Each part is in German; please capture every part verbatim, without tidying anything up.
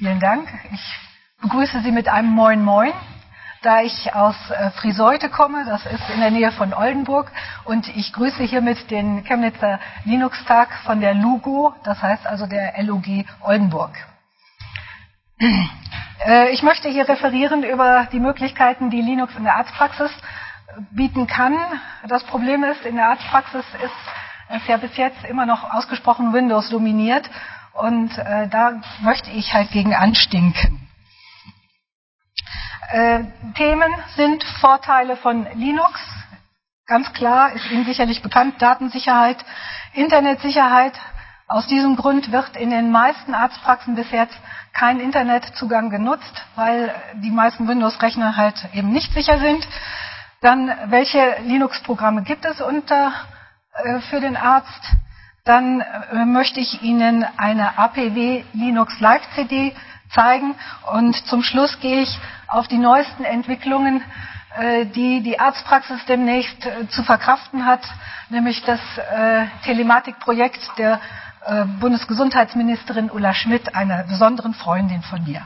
Vielen Dank. Ich begrüße Sie mit einem Moin Moin, da ich aus äh, Friseute komme, das ist in der Nähe von Oldenburg, und ich grüße hiermit den Chemnitzer Linux-Tag von der LUGO, das heißt also der L U G Oldenburg. Äh, ich möchte hier referieren über die Möglichkeiten, die Linux in der Arztpraxis bieten kann. Das Problem ist, in der Arztpraxis ist es ja bis jetzt immer noch ausgesprochen Windows dominiert, und äh, da möchte ich halt gegen anstinken. Äh, Themen sind Vorteile von Linux. Ganz klar, ist Ihnen sicherlich bekannt, Datensicherheit, Internetsicherheit. Aus diesem Grund wird in den meisten Arztpraxen bis jetzt kein Internetzugang genutzt, weil die meisten Windows-Rechner halt eben nicht sicher sind. Dann, welche Linux-Programme gibt es unter, äh, für den Arzt? Dann äh, möchte ich Ihnen eine A P W Linux Live C D zeigen, und zum Schluss gehe ich auf die neuesten Entwicklungen, äh, die die Arztpraxis demnächst äh, zu verkraften hat, nämlich das äh, Telematik-Projekt der äh, Bundesgesundheitsministerin Ulla Schmidt, einer besonderen Freundin von mir.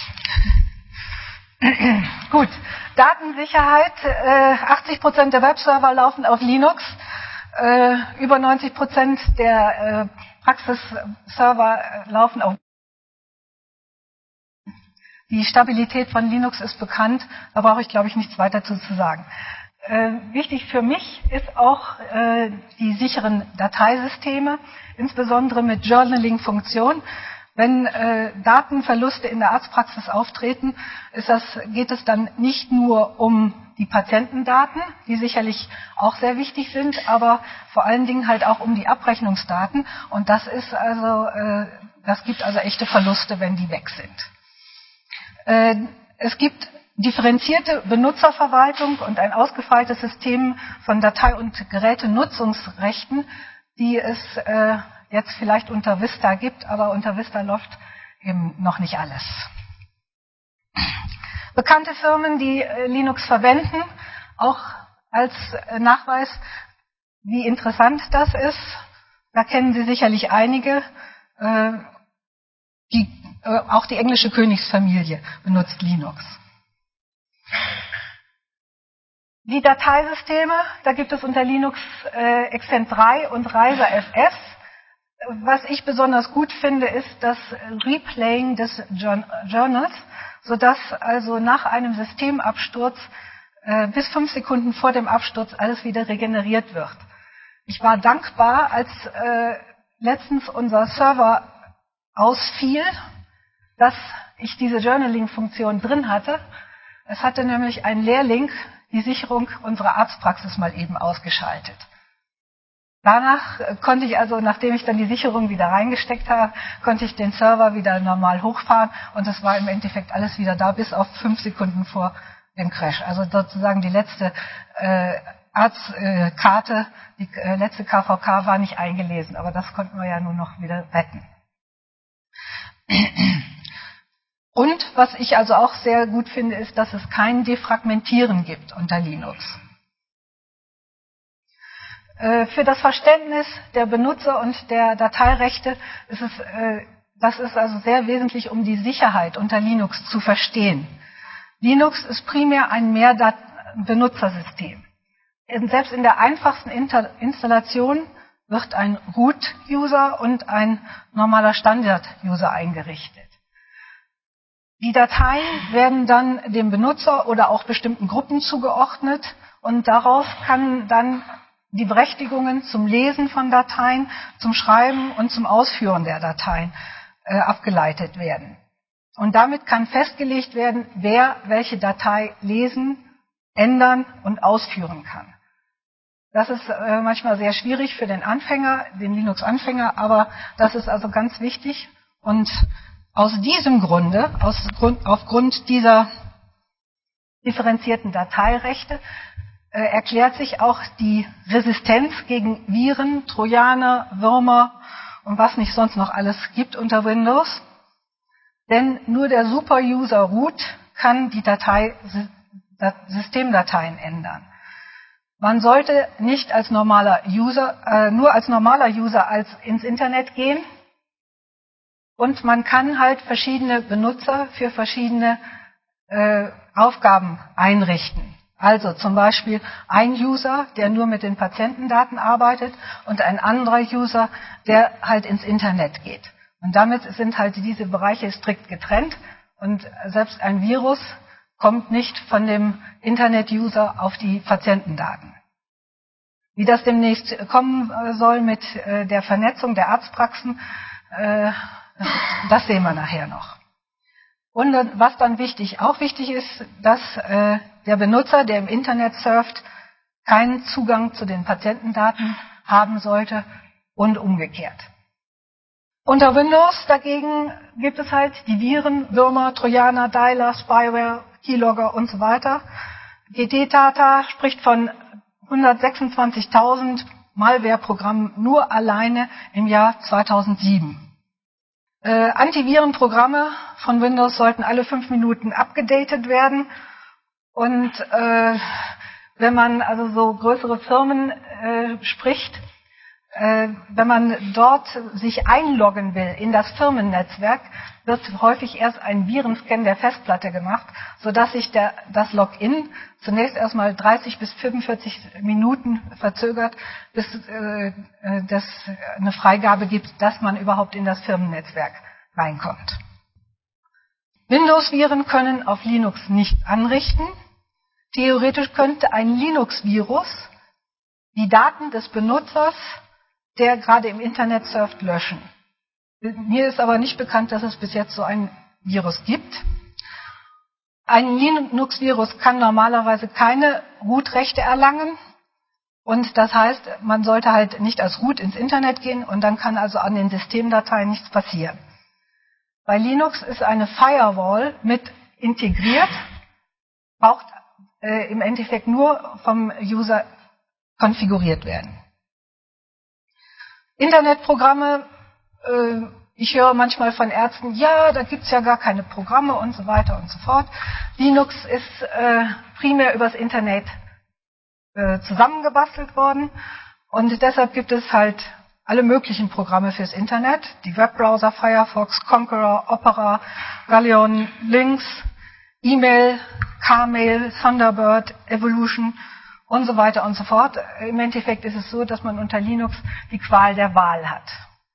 Gut, Datensicherheit, äh, achtzig Prozent der Webserver laufen auf Linux, äh, über neunzig Prozent der äh, Praxisserver laufen auf. Die Stabilität von Linux ist bekannt, da brauche ich, glaube ich, nichts weiter zu sagen. Äh, wichtig für mich ist auch äh, die sicheren Dateisysteme, insbesondere mit Journaling-Funktion. Wenn äh, Datenverluste in der Arztpraxis auftreten, ist das, geht es dann nicht nur um die Patientendaten, die sicherlich auch sehr wichtig sind, aber vor allen Dingen halt auch um die Abrechnungsdaten. Und das ist also, äh, das gibt also echte Verluste, wenn die weg sind. Äh, es gibt differenzierte Benutzerverwaltung und ein ausgefeiltes System von Datei- und Gerätenutzungsrechten, die es äh, jetzt vielleicht unter Vista gibt, aber unter Vista läuft eben noch nicht alles. Bekannte Firmen, die äh, Linux verwenden, auch als äh, Nachweis, wie interessant das ist. Da kennen Sie sicherlich einige. Äh, die, äh, auch die englische Königsfamilie benutzt Linux. Die Dateisysteme, da gibt es unter Linux äh, Xent drei und Reiser F S. Was ich besonders gut finde, ist das Replaying des Journals, sodass also nach einem Systemabsturz äh, bis fünf Sekunden vor dem Absturz alles wieder regeneriert wird. Ich war dankbar, als äh, letztens unser Server ausfiel, dass ich diese Journaling-Funktion drin hatte. Es hatte nämlich ein Lehrling die Sicherung unserer Arztpraxis mal eben ausgeschaltet. Danach konnte ich also, nachdem ich dann die Sicherung wieder reingesteckt habe, konnte ich den Server wieder normal hochfahren, und es war im Endeffekt alles wieder da, bis auf fünf Sekunden vor dem Crash. Also sozusagen die letzte äh, Arztkarte, äh, die äh, letzte K V K war nicht eingelesen, aber das konnten wir ja nur noch wieder retten. Und was ich also auch sehr gut finde, ist, dass es kein Defragmentieren gibt unter Linux. Für das Verständnis der Benutzer und der Dateirechte ist es, das ist also sehr wesentlich, um die Sicherheit unter Linux zu verstehen. Linux ist primär ein Mehrbenutzersystem. Selbst in der einfachsten Installation wird ein Root-User und ein normaler Standard-User eingerichtet. Die Dateien werden dann dem Benutzer oder auch bestimmten Gruppen zugeordnet, und darauf kann dann die Berechtigungen zum Lesen von Dateien, zum Schreiben und zum Ausführen der Dateien äh, abgeleitet werden. Und damit kann festgelegt werden, wer welche Datei lesen, ändern und ausführen kann. Das ist äh, manchmal sehr schwierig für den Anfänger, den Linux-Anfänger, aber das ist also ganz wichtig. Und aus diesem Grunde, aus Grund, aufgrund dieser differenzierten Dateirechte, äh, erklärt sich auch die Resistenz gegen Viren, Trojaner, Würmer und was nicht sonst noch alles gibt unter Windows. Denn nur der Super-User Root kann die Datei, Systemdateien ändern. Man sollte nicht als normaler User, äh, nur als normaler User als ins Internet gehen, Und man kann halt verschiedene Benutzer für verschiedene äh, Aufgaben einrichten. Also zum Beispiel ein User, der nur mit den Patientendaten arbeitet und ein anderer User, der halt ins Internet geht. Und damit sind halt diese Bereiche strikt getrennt und selbst ein Virus kommt nicht von dem Internet-User auf die Patientendaten. Wie das demnächst kommen soll mit der Vernetzung der Arztpraxen, das sehen wir nachher noch. Und was dann wichtig, auch wichtig ist, dass der Benutzer, der im Internet surft, keinen Zugang zu den Patientendaten haben sollte und umgekehrt. Unter Windows dagegen gibt es halt die Viren, Würmer, Trojaner, Dialer, Spyware, Keylogger und so weiter. G T-Data spricht von hundertsechsundzwanzigtausend Malware-Programmen nur alleine im Jahr zweitausendsieben. Äh, Antivirenprogramme von Windows sollten alle fünf Minuten abgedatet werden. Und äh, wenn man also so größere Firmen äh, spricht, äh, wenn man dort sich einloggen will in das Firmennetzwerk, wird häufig erst ein Virenscan der Festplatte gemacht, sodass sich der, das Login zunächst erstmal dreißig bis fünfundvierzig Minuten verzögert, bis äh, das eine Freigabe gibt, dass man überhaupt in das Firmennetzwerk reinkommt. Windows-Viren können auf Linux nicht anrichten. Theoretisch könnte ein Linux-Virus die Daten des Benutzers, der gerade im Internet surft, löschen. Mir ist aber nicht bekannt, dass es bis jetzt so ein Virus gibt. Ein Linux-Virus kann normalerweise keine Root-Rechte erlangen. Und das heißt, man sollte halt nicht als Root ins Internet gehen und dann kann also an den Systemdateien nichts passieren. Bei Linux ist eine Firewall mit integriert, braucht äh, im Endeffekt nur vom User konfiguriert werden. Internetprogramme, äh, ich höre manchmal von Ärzten, ja, da gibt's ja gar keine Programme und so weiter und so fort. Linux ist äh, primär übers Internet äh, zusammengebastelt worden und deshalb gibt es halt alle möglichen Programme fürs Internet, die Webbrowser, Firefox, Conqueror, Opera, Galleon, Lynx, E-Mail, Carmail, Thunderbird, Evolution und so weiter und so fort. Im Endeffekt ist es so, dass man unter Linux die Qual der Wahl hat.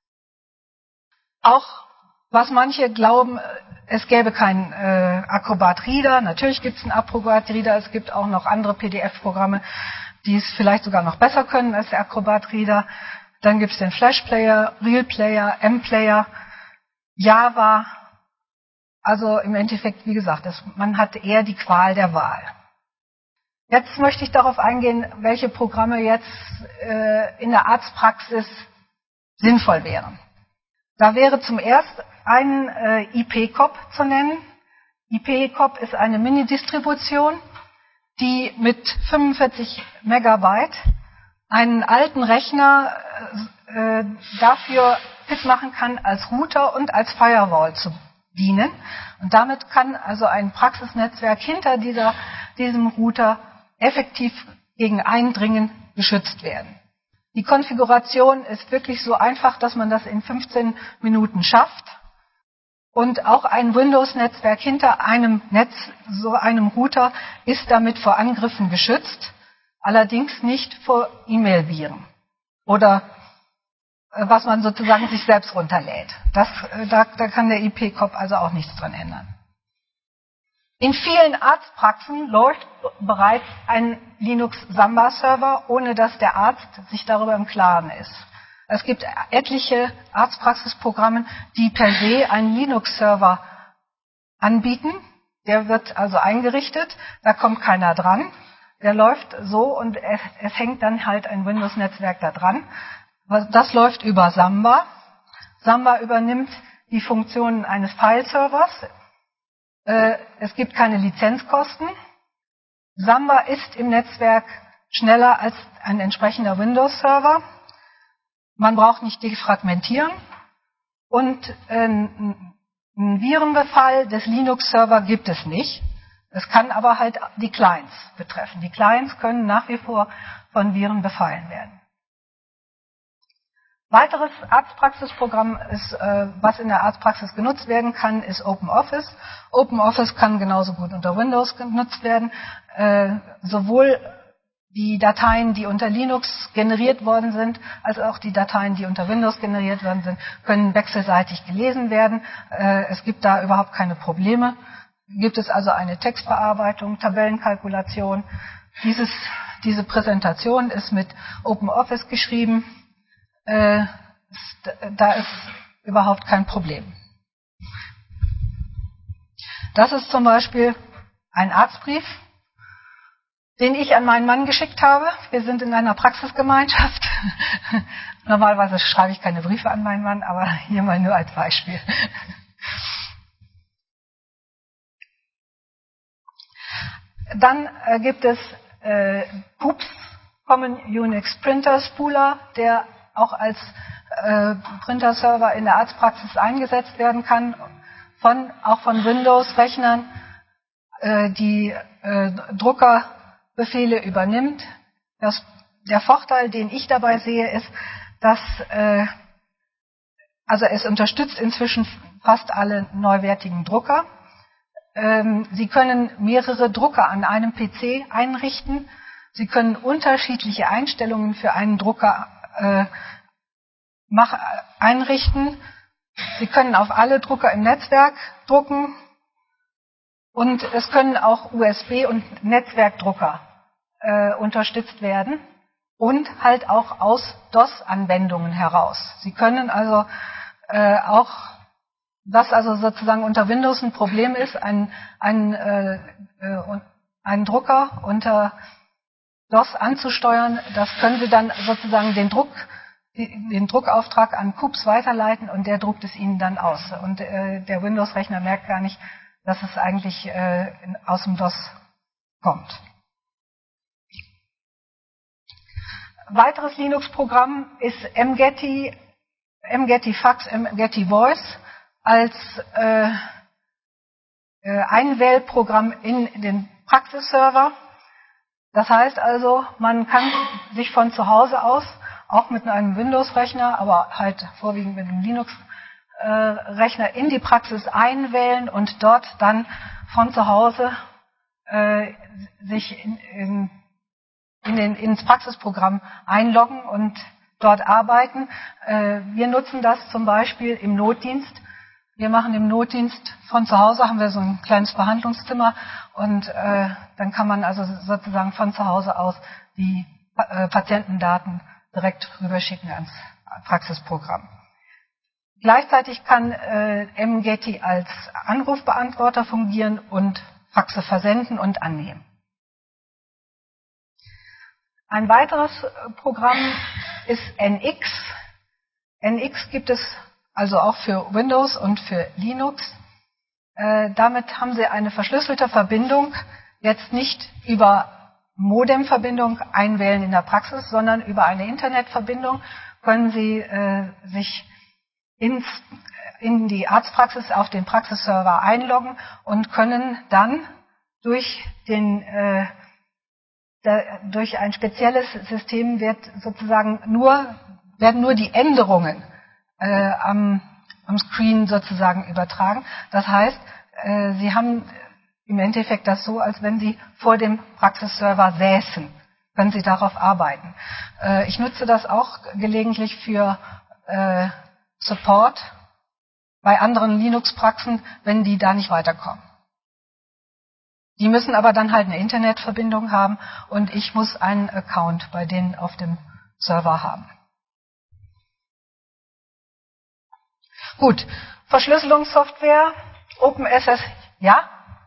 Auch was manche glauben, es gäbe keinen äh, Acrobat Reader. Natürlich gibt es einen Acrobat Reader. Es gibt auch noch andere P D F-Programme, die es vielleicht sogar noch besser können als der Acrobat Reader. Dann gibt es den Flash Player, Real Player, M-Player, Java. Also im Endeffekt, wie gesagt, das, man hat eher die Qual der Wahl. Jetzt möchte ich darauf eingehen, welche Programme jetzt äh, in der Arztpraxis sinnvoll wären. Da wäre zum ersten ein äh, I P C O P zu nennen. I P C O P ist eine Mini-Distribution, die mit fünfundvierzig Megabyte einen alten Rechner äh, dafür fit machen kann, als Router und als Firewall zu dienen. Und damit kann also ein Praxisnetzwerk hinter dieser, diesem Router effektiv gegen Eindringen geschützt werden. Die Konfiguration ist wirklich so einfach, dass man das in fünfzehn Minuten schafft. Und auch ein Windows-Netzwerk hinter einem Netz, so einem Router, ist damit vor Angriffen geschützt, allerdings nicht vor E-Mail-Viren oder äh, was man sozusagen sich selbst runterlädt. Das, äh, da, da kann der I P C O P also auch nichts dran ändern. In vielen Arztpraxen läuft bereits ein Linux-Samba-Server, ohne dass der Arzt sich darüber im Klaren ist. Es gibt etliche Arztpraxisprogramme, die per se einen Linux-Server anbieten. Der wird also eingerichtet, da kommt keiner dran. Der läuft so und es, es hängt dann halt ein Windows-Netzwerk da dran. Das läuft über Samba. Samba übernimmt die Funktionen eines File-Servers. Es gibt keine Lizenzkosten. Samba ist im Netzwerk schneller als ein entsprechender Windows-Server. Man braucht nicht defragmentieren. Und einen Virenbefall des Linux-Server gibt es nicht. Es kann aber halt die Clients betreffen. Die Clients können nach wie vor von Viren befallen werden. Weiteres Arztpraxisprogramm ist, äh, was in der Arztpraxis genutzt werden kann, ist OpenOffice. OpenOffice kann genauso gut unter Windows genutzt werden. Äh, sowohl die Dateien, die unter Linux generiert worden sind, als auch die Dateien, die unter Windows generiert worden sind, können wechselseitig gelesen werden. Äh, es gibt da überhaupt keine Probleme. Gibt es also eine Textverarbeitung, Tabellenkalkulation. Dieses, diese Präsentation ist mit OpenOffice geschrieben. Äh, da ist überhaupt kein Problem. Das ist zum Beispiel ein Arztbrief, den ich an meinen Mann geschickt habe. Wir sind in einer Praxisgemeinschaft. Normalerweise schreibe ich keine Briefe an meinen Mann, aber hier mal nur als Beispiel. Dann äh, gibt es äh, P U P S, Common Unix Printer Spooler, der auch als äh, Printerserver in der Arztpraxis eingesetzt werden kann, von, auch von Windows-Rechnern, äh, die äh, Druckerbefehle übernimmt. Das, der Vorteil, den ich dabei sehe, ist, dass äh, also es unterstützt inzwischen fast alle neuwertigen Drucker. Ähm, Sie können mehrere Drucker an einem P C einrichten. Sie können unterschiedliche Einstellungen für einen Drucker äh, mach, einrichten. Sie können auf alle Drucker im Netzwerk drucken. Und es können auch U S B- und Netzwerkdrucker äh, unterstützt werden. Und halt auch aus DOS-Anwendungen heraus. Sie können also äh, auch, was also sozusagen unter Windows ein Problem ist, ein, ein, äh, äh, einen Drucker unter DOS anzusteuern, das können Sie dann sozusagen den Druck, den Druckauftrag an P U P S weiterleiten und der druckt es Ihnen dann aus. Und äh, der Windows-Rechner merkt gar nicht, dass es eigentlich äh, aus dem DOS kommt. Weiteres Linux-Programm ist mGetty, mGetty Fax, mGetty Voice als äh, äh, Einwählprogramm in den Praxisserver. Das heißt also, man kann sich von zu Hause aus, auch mit einem Windows-Rechner, aber halt vorwiegend mit einem Linux-Rechner, in die Praxis einwählen und dort dann von zu Hause äh, sich in, in, in den, ins Praxisprogramm einloggen und dort arbeiten. Äh, wir nutzen das zum Beispiel im Notdienst. Wir machen im Notdienst von zu Hause, haben wir so ein kleines Behandlungszimmer und äh, dann kann man also sozusagen von zu Hause aus die äh, Patientendaten direkt rüberschicken ans Praxisprogramm. Gleichzeitig kann äh, mGetty als Anrufbeantworter fungieren und Faxe versenden und annehmen. Ein weiteres Programm ist N X. N X gibt es also auch für Windows und für Linux. Äh, damit haben Sie eine verschlüsselte Verbindung, jetzt nicht über Modemverbindung einwählen in der Praxis, sondern über eine Internetverbindung können Sie äh, sich ins, in die Arztpraxis auf den Praxisserver einloggen und können dann durch den äh, der, durch ein spezielles System wird sozusagen nur werden nur die Änderungen äh, am, am Screen sozusagen übertragen. Das heißt, äh, Sie haben im Endeffekt das so, als wenn Sie vor dem Praxisserver säßen, können Sie darauf arbeiten. Äh, ich nutze das auch gelegentlich für äh, Support bei anderen Linux-Praxen, wenn die da nicht weiterkommen. Die müssen aber dann halt eine Internetverbindung haben und ich muss einen Account bei denen auf dem Server haben. Gut, Verschlüsselungssoftware, OpenSS, ja?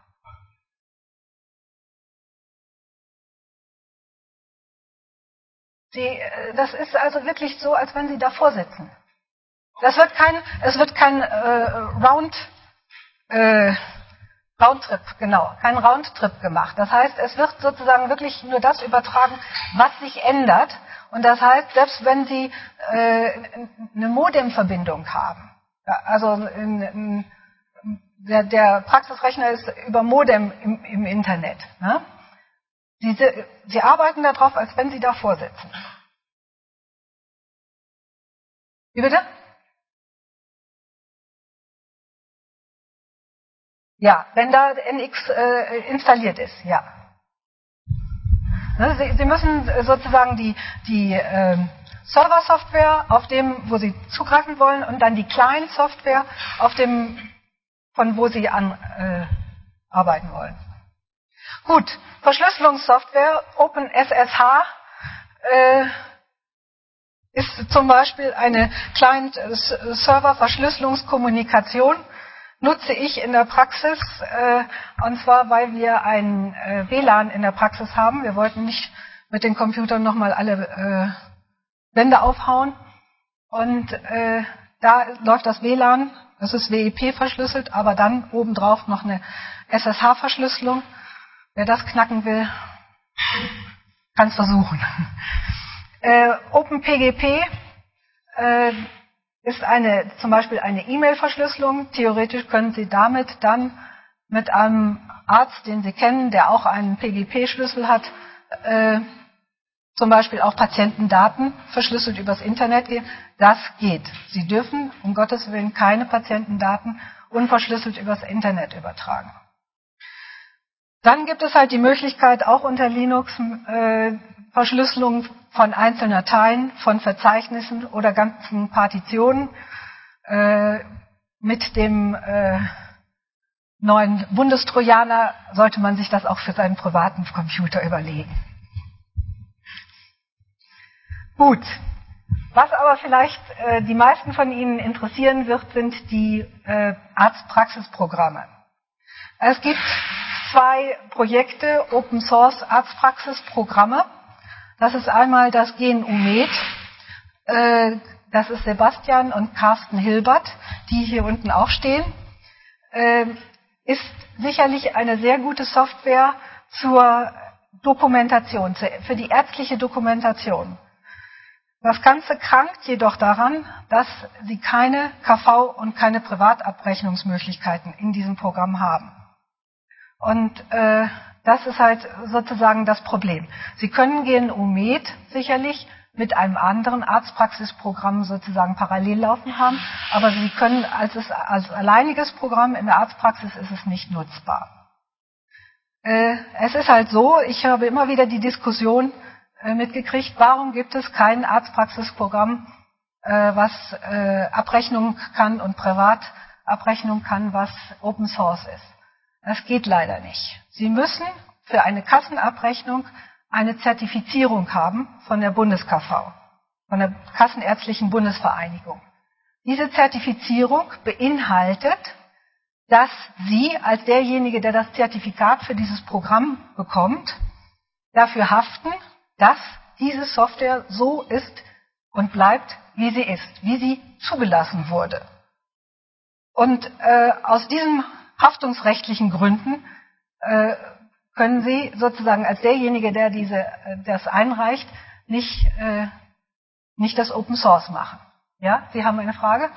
Sie, das ist also wirklich so, als wenn Sie davor sitzen. Das wird kein, es wird kein äh, Round, äh, Roundtrip, genau, kein Roundtrip gemacht. Das heißt, es wird sozusagen wirklich nur das übertragen, was sich ändert. Und das heißt, selbst wenn Sie äh, eine Modemverbindung haben, also in, in, der, der Praxisrechner ist über Modem im, im Internet, ne? Sie, Sie arbeiten darauf, als wenn Sie davor sitzen. Wie bitte? Ja, wenn da N X äh, installiert ist, ja. Ne, Sie, Sie müssen sozusagen die, die äh, Server-Software auf dem, wo Sie zugreifen wollen, und dann die Client-Software auf dem, von wo Sie an äh, arbeiten wollen. Gut, Verschlüsselungssoftware, OpenSSH äh, ist zum Beispiel eine Client-Server-Verschlüsselungskommunikation. Nutze ich in der Praxis, äh, und zwar, weil wir ein äh, W L A N in der Praxis haben. Wir wollten nicht mit den Computern nochmal alle äh, Wände aufhauen. Und äh, da läuft das W L A N, das ist W E P verschlüsselt, aber dann obendrauf noch eine S S H-Verschlüsselung. Wer das knacken will, kann es versuchen. Äh, OpenPGP äh, ist eine, zum Beispiel eine E-Mail-Verschlüsselung. Theoretisch können Sie damit dann mit einem Arzt, den Sie kennen, der auch einen P G P-Schlüssel hat, äh, zum Beispiel auch Patientendaten verschlüsselt übers Internet gehen. Das geht. Sie dürfen um Gottes Willen keine Patientendaten unverschlüsselt übers Internet übertragen. Dann gibt es halt die Möglichkeit, auch unter Linux äh, Verschlüsselung von einzelnen Dateien, von Verzeichnissen oder ganzen Partitionen. Äh, mit dem äh, neuen Bundestrojaner sollte man sich das auch für seinen privaten Computer überlegen. Gut. Was aber vielleicht äh, die meisten von Ihnen interessieren wird, sind die äh, Arztpraxisprogramme. Es gibt zwei Projekte, Open Source Arztpraxisprogramme. Das ist einmal das GNU-Med, äh, das ist Sebastian und Carsten Hilbert, die hier unten auch stehen. Äh, ist sicherlich eine sehr gute Software zur Dokumentation, für die ärztliche Dokumentation. Das Ganze krankt jedoch daran, dass Sie keine K V und keine Privatabrechnungsmöglichkeiten in diesem Programm haben. Und äh, das ist halt sozusagen das Problem. Sie können GNU-Med sicherlich mit einem anderen Arztpraxisprogramm sozusagen parallel laufen haben, aber Sie können als, es, als alleiniges Programm in der Arztpraxis ist es nicht nutzbar. Äh, es ist halt so, ich habe immer wieder die Diskussion äh, mitgekriegt, warum gibt es kein Arztpraxisprogramm, äh, was äh, Abrechnung kann und Privatabrechnung kann, was Open Source ist. Das geht leider nicht. Sie müssen für eine Kassenabrechnung eine Zertifizierung haben von der Bundes-K V, von der Kassenärztlichen Bundesvereinigung. Diese Zertifizierung beinhaltet, dass Sie als derjenige, der das Zertifikat für dieses Programm bekommt, dafür haften, dass diese Software so ist und bleibt, wie sie ist, wie sie zugelassen wurde. Und äh, aus diesem haftungsrechtlichen Gründen äh, können Sie sozusagen als derjenige, der diese, äh, das einreicht, nicht, äh, nicht das Open Source machen. Ja, Sie haben eine Frage?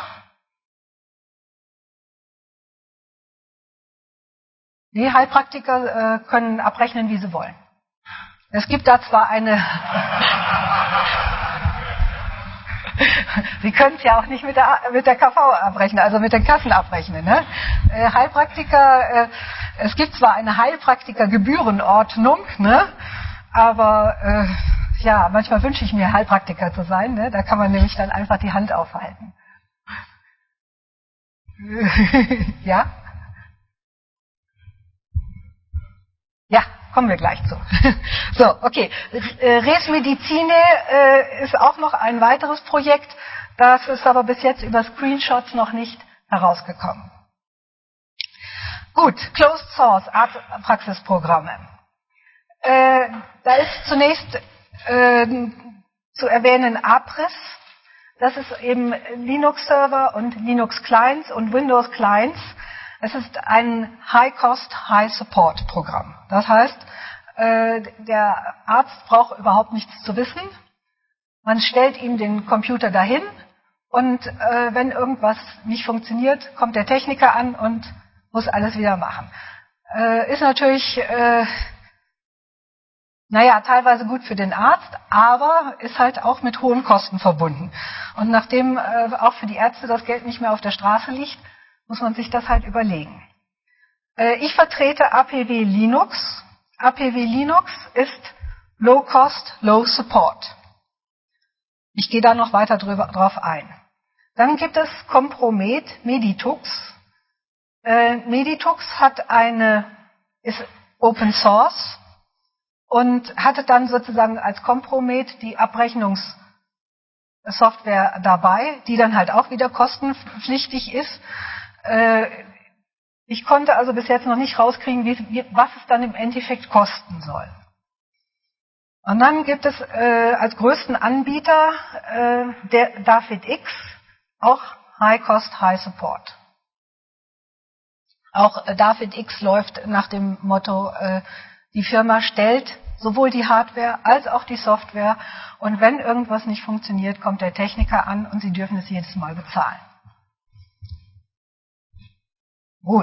Die Heilpraktiker äh, können abrechnen, wie sie wollen. Es gibt da zwar eine... Sie können es ja auch nicht mit der, mit der K V abrechnen, also mit den Kassen abrechnen. Ne? Äh, Heilpraktiker, äh, es gibt zwar eine Heilpraktikergebührenordnung, ne? aber äh, ja, manchmal wünsche ich mir, Heilpraktiker zu sein. Ne? Da kann man nämlich dann einfach die Hand aufhalten. Ja? Ja, kommen wir gleich zu. So, okay. Res Medicine äh, ist auch noch ein weiteres Projekt. Das ist aber bis jetzt über Screenshots noch nicht herausgekommen. Gut, Closed Source Arztpraxisprogramme. Äh, da ist zunächst äh, zu erwähnen Apris. Das ist eben Linux-Server und Linux-Clients und Windows-Clients. Es ist ein High-Cost, High-Support-Programm. Das heißt, äh, der Arzt braucht überhaupt nichts zu wissen. Man stellt ihm den Computer dahin und äh, wenn irgendwas nicht funktioniert, kommt der Techniker an und muss alles wieder machen. Äh, ist natürlich äh, naja, teilweise gut für den Arzt, aber ist halt auch mit hohen Kosten verbunden. Und nachdem äh, auch für die Ärzte das Geld nicht mehr auf der Straße liegt, muss man sich das halt überlegen. Äh, ich vertrete A P W Linux. A P W Linux ist Low Cost, Low Support. Ich gehe da noch weiter drüber, drauf ein. Dann gibt es Compromet Meditux. Äh, Meditux hat eine, ist Open Source und hatte dann sozusagen als Compromet die Abrechnungssoftware dabei, die dann halt auch wieder kostenpflichtig ist. Äh, ich konnte also bis jetzt noch nicht rauskriegen, wie, wie, was es dann im Endeffekt kosten soll. Und dann gibt es äh, als größten Anbieter äh, der DavidX, auch High Cost, High Support. Auch äh, DavidX läuft nach dem Motto, äh, die Firma stellt sowohl die Hardware als auch die Software und wenn irgendwas nicht funktioniert, kommt der Techniker an und Sie dürfen es jedes Mal bezahlen. Gut.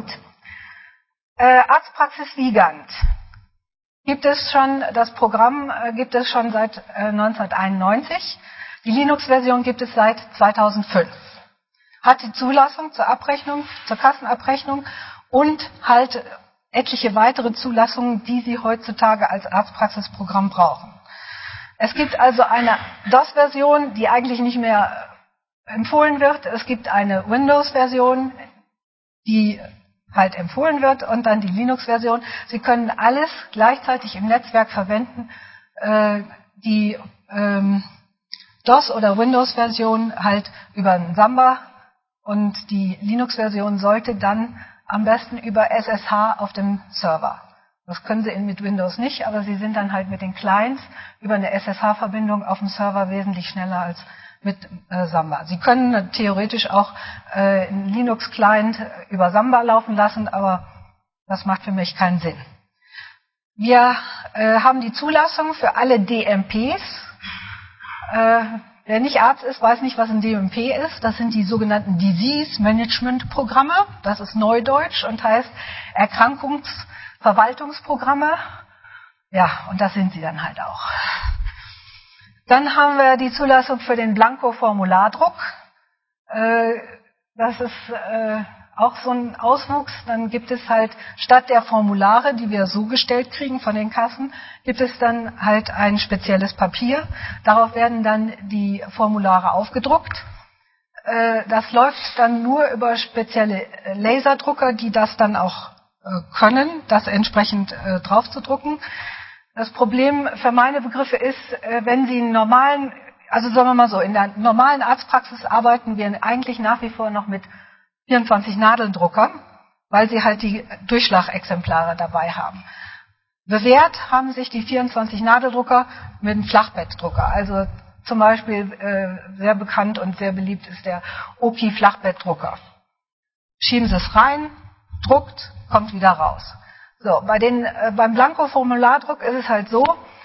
Äh, Arztpraxis Wiegand. Gibt es schon, das Programm äh, gibt es schon seit äh, neunzehnhunderteinundneunzig. Die Linux-Version gibt es seit zweitausendfünf. Hat die Zulassung zur Abrechnung, zur Kassenabrechnung und halt etliche weitere Zulassungen, die Sie heutzutage als Arztpraxisprogramm brauchen. Es gibt also eine DOS-Version, die eigentlich nicht mehr empfohlen wird. Es gibt eine Windows-Version, die halt empfohlen wird und dann die Linux-Version. Sie können alles gleichzeitig im Netzwerk verwenden. Äh, die ähm, DOS- oder Windows-Version halt über einen Samba und die Linux-Version sollte dann am besten über S S H auf dem Server. Das können Sie mit Windows nicht, aber Sie sind dann halt mit den Clients über eine S S H-Verbindung auf dem Server wesentlich schneller als mit äh, Samba. Sie können theoretisch auch äh, einen Linux-Client über Samba laufen lassen, aber das macht für mich keinen Sinn. Wir äh, haben die Zulassung für alle D M Ps. Äh, wer nicht Arzt ist, weiß nicht, was ein D M P ist. Das sind die sogenannten Disease Management Programme. Das ist Neudeutsch und heißt Erkrankungsverwaltungsprogramme. Ja, und das sind sie dann halt auch. Dann haben wir die Zulassung für den Blanko-Formulardruck. Äh, das ist äh, auch so ein Auswuchs. Dann gibt es halt statt der Formulare, die wir so gestellt kriegen von den Kassen, gibt es dann halt ein spezielles Papier. Darauf werden dann die Formulare aufgedruckt. Äh, das läuft dann nur über spezielle Laserdrucker, die das dann auch äh, können, das entsprechend äh, draufzudrucken. Das Problem für meine Begriffe ist, wenn Sie einen normalen, also sagen wir mal so, in der normalen Arztpraxis arbeiten wir eigentlich nach wie vor noch mit vierundzwanzig Nadeldruckern, weil Sie halt die Durchschlagexemplare dabei haben. Bewährt haben sich die vierundzwanzig Nadeldrucker mit einem Flachbettdrucker. Also zum Beispiel äh, sehr bekannt und sehr beliebt ist der Oki Flachbettdrucker. Schieben Sie es rein, druckt, kommt wieder raus. So, bei den, äh, beim Blanko-Formulardruck ist es halt so,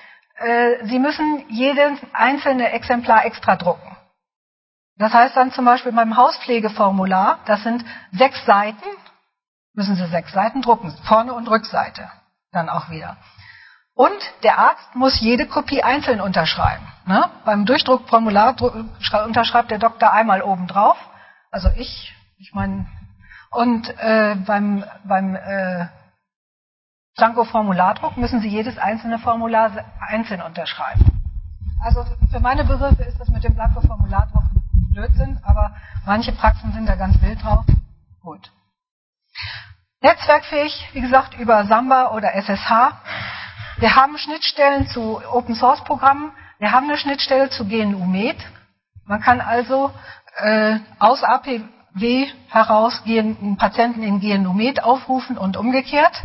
äh, Sie müssen jedes einzelne Exemplar extra drucken. Das heißt dann zum Beispiel beim Hauspflegeformular, das sind sechs Seiten, müssen Sie sechs Seiten drucken, Vorne- und Rückseite dann auch wieder. Und der Arzt muss jede Kopie einzeln unterschreiben. Ne? Beim Durchdruckformular unterschreibt der Doktor einmal oben drauf, also ich, ich meine, und äh, beim, beim äh, Blanko-Formulardruck müssen Sie jedes einzelne Formular einzeln unterschreiben. Also für meine Begriffe ist das mit dem Blanko-Formulardruck Blödsinn, aber manche Praxen sind da ganz wild drauf. Gut. Netzwerkfähig, wie gesagt, über Samba oder S S H. Wir haben Schnittstellen zu Open-Source-Programmen. Wir haben eine Schnittstelle zu G N U-Med. Man kann also äh, aus A P W heraus einen Patienten in G N U-Med aufrufen und umgekehrt.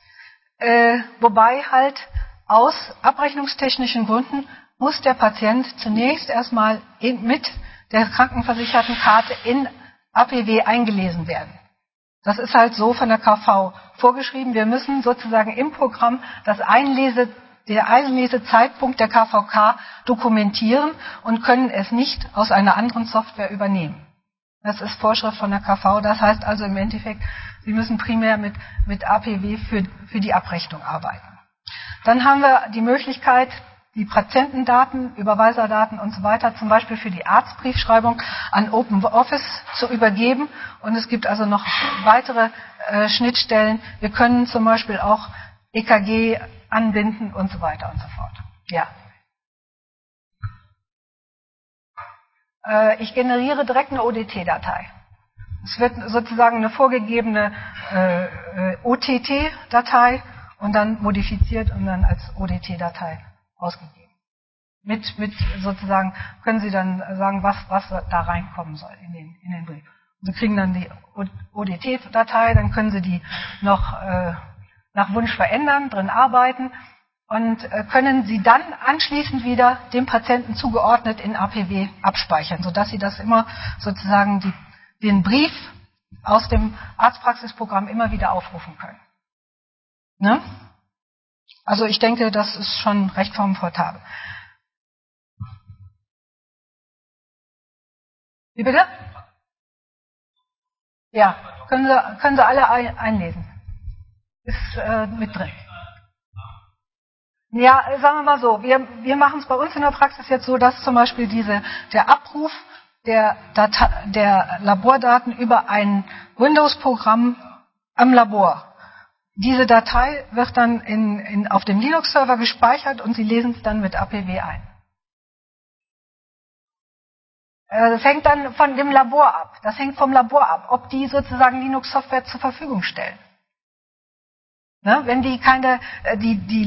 Äh, wobei halt aus abrechnungstechnischen Gründen muss der Patient zunächst erstmal in, mit der krankenversicherten Karte in A P W eingelesen werden. Das ist halt so von der K V vorgeschrieben. Wir müssen sozusagen im Programm das Einlese, der Einlesezeitpunkt der K V K dokumentieren und können es nicht aus einer anderen Software übernehmen. Das ist Vorschrift von der K V. Das heißt also im Endeffekt, Sie müssen primär mit, mit A P W für, für die Abrechnung arbeiten. Dann haben wir die Möglichkeit, die Patientendaten, Überweiserdaten und so weiter, zum Beispiel für die Arztbriefschreibung an OpenOffice zu übergeben. Und es gibt also noch weitere äh, Schnittstellen. Wir können zum Beispiel auch E K G anbinden und so weiter und so fort. Ja. Äh, ich generiere direkt eine O D T-Datei. Es wird sozusagen eine vorgegebene äh, äh, O T T-Datei und dann modifiziert und dann als O D T-Datei ausgegeben. Mit, mit sozusagen können Sie dann sagen, was, was da reinkommen soll in den, in den Brief. Sie kriegen dann die O D T-Datei, dann können Sie die noch äh, nach Wunsch verändern, drin arbeiten und äh, können sie dann anschließend wieder dem Patienten zugeordnet in A P W abspeichern, sodass Sie das immer sozusagen die, den Brief aus dem Arztpraxisprogramm immer wieder aufrufen können. Ne? Also ich denke, das ist schon recht komfortabel. Wie bitte? Ja, können Sie, können Sie alle ein, einlesen. Ist äh, mit drin. Ja, sagen wir mal so, wir, wir machen es bei uns in der Praxis jetzt so, dass zum Beispiel diese, der Abruf der, Data, der Labordaten über ein Windows-Programm am Labor. Diese Datei wird dann in, in, auf dem Linux-Server gespeichert und Sie lesen es dann mit A P W ein. Das hängt dann von dem Labor ab. Das hängt vom Labor ab, ob die sozusagen Linux-Software zur Verfügung stellen. Ne? Wenn die keine, die, die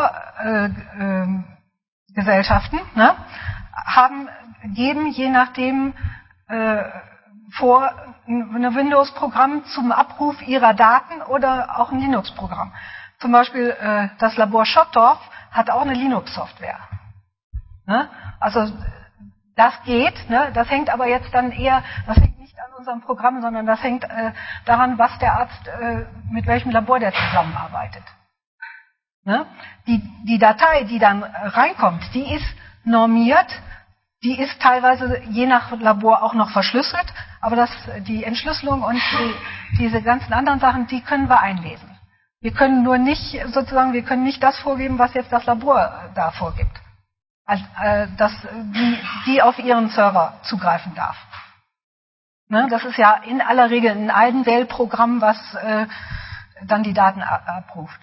Laborgesellschaften äh, äh, ne, haben, geben je nachdem äh, vor, ein Windows-Programm zum Abruf ihrer Daten oder auch ein Linux-Programm. Zum Beispiel äh, das Labor Schottdorf hat auch eine Linux-Software. Ne? Also das geht, ne? Das hängt aber jetzt dann eher, das hängt nicht an unserem Programm, sondern das hängt äh, daran, was der Arzt, äh, mit welchem Labor der zusammenarbeitet. Ne? Die, die Datei, die dann reinkommt, die ist normiert, die ist teilweise je nach Labor auch noch verschlüsselt, aber das, die Entschlüsselung und die, diese ganzen anderen Sachen, die können wir einlesen. Wir können nur nicht, sozusagen, wir können nicht das vorgeben, was jetzt das Labor da vorgibt. Also, äh, dass die, die auf ihren Server zugreifen darf. Ne, das ist ja in aller Regel ein Einwählprogramm, was äh, dann die Daten abruft.